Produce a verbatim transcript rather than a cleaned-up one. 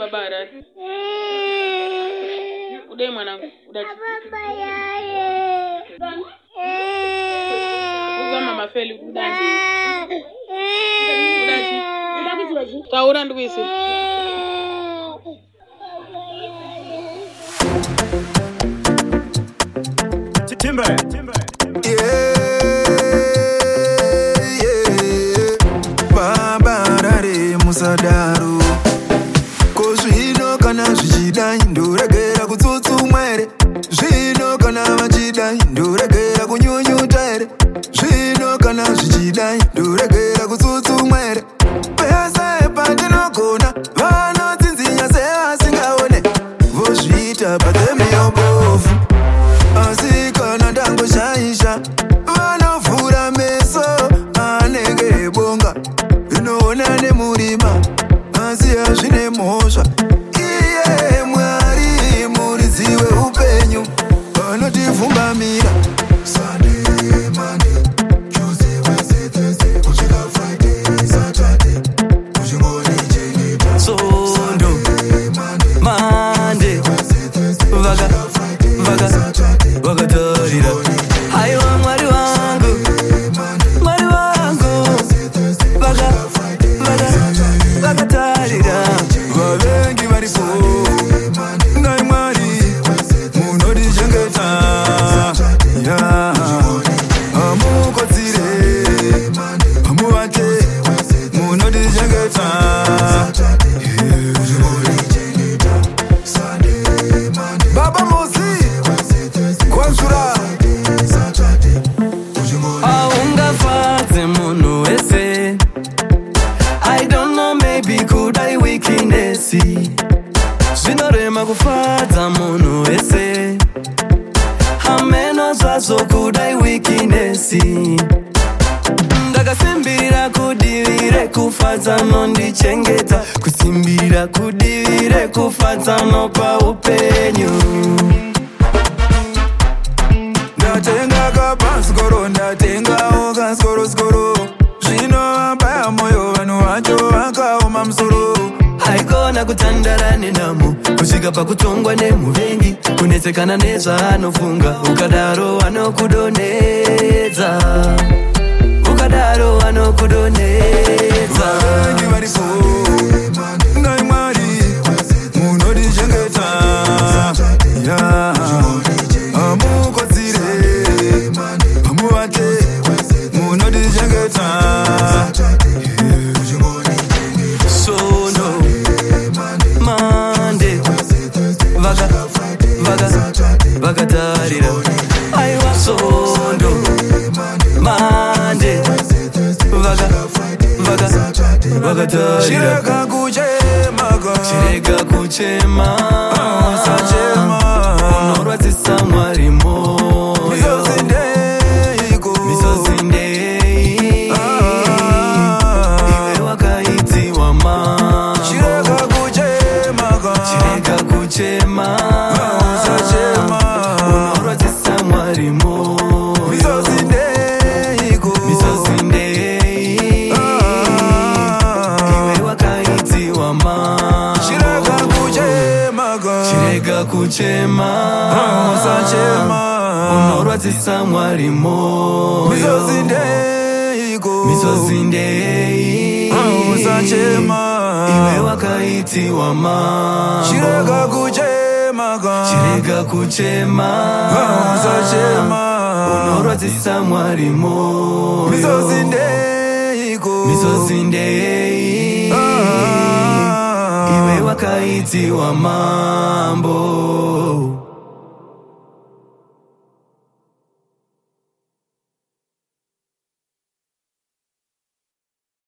baba arari. Udai mwanangu, udai. Baba yaye. Uga mama Feli udai. Udai. Udai kiwaji. Taura ndwisi. Timber. Timber. Yeah. Yeah. Baba rare musadaru. Kozvino kana zvichida ndoregera kutsutsu mwere. Zvino kana vachida ndoregera kunyunyuta ere. Zvino kana zvichida ndoregera kutsutsu mwere. Pese pandinogona vanotsinzinya sevasingaone. Vozviita patemiobofu. Asi kana ndango shaisha vanovhura meso anenge bonga inoona nemurima asi hazvine mhosva. Iye Mwari muridziwe upenyu vanotivhumbamira. Sunday, Monday, Tuesday, Wednesday, Thursday, kusvika Friday, Saturday, kuchingori chenita. Sondo, Monday, Vaga, Vaga, Vagatorira. Haiwa Mwari wangu, Mwari wangu, Vaga, Vaga, Vagatorira. Vavengi varipo, ngai Mwari munodichengeta. Yeah. Amukodzire, amuvake munodichengeta. Baba Mozi, Kwanzura. Aungafadze munhu wese. I don't know, maybe could I weakness. Zvinorema kufadza munhu wese. Hameno zvazo could I weakness. Ndakasimbirira kudivire kufadza nondichengeta. Kusimbirira kudivire kufadza nopa upenyu. Ndatenga kapaskoro, ndatengawo kaskoro skoro. Zvinovabaya moyo vanhu vacho vakaoma musoro. Haigona kutandara nenamo kusvika pakutongwa nemuvengi. Kunetsekana nezvaanofunga ukadaro anokudonedza. Ukadaro anokudonedza. Vavengi varipo, ngai Mwari munodichengeta. Yeah. Amukodzire, amuvake munodichengeta. Sono, Monday, Vaga, Vaga, Vagatorira. Aiwa Sondo, Monday, Vaga, Vaga, Vagatorira. Chirega kuchema, Chirega kuchema, usachema. Unorwadzisa Mwari moyo. Misozi ndeiko, Misozi ndei, iwe wakaitiwa ma. chirega kuchema, Chirega kuchema, usachema. unorwadzisa Mwari moyo. Misozi ndeiko, Misozi ndei, iwe wakaitiwa ma. chirega kuchema, Chirega kuchema, usachema. unorwadzisa Mwari moyo. Misozi ndeiko, Misozi ndei, usachema. iwe wakaitiwa mambo. Chirega kuchema, Chirega kuchema, usachema. unorwadzisa Mwari moyo. Misozi ndeiko, Misozi ndei, iwe wakaitiwa mambo.